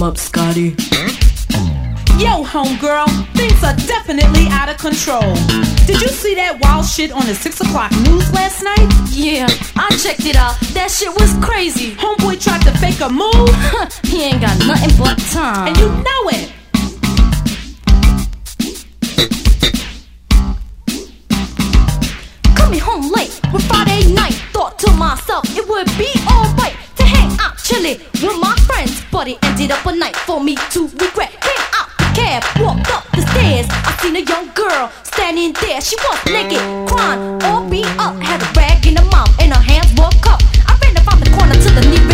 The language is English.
up, Scotty? Yo, homegirl, things are definitely out of control. Did you see that wild shit on the 6 o'clock news last night? Yeah, I checked it out. That shit was crazy. Homeboy tried to fake a move. He ain't got nothing but time. And you know it. Coming home late with Friday night. Thought to myself it would be alright to hang out chillin' with my friends, but it ended up a night for me to regret. Came out the cab, walked up the stairs. I seen a young girl standing there. She was naked, crying, all beat up, had a rag in her mouth and her hands were cupped. I ran around the corner to the knee.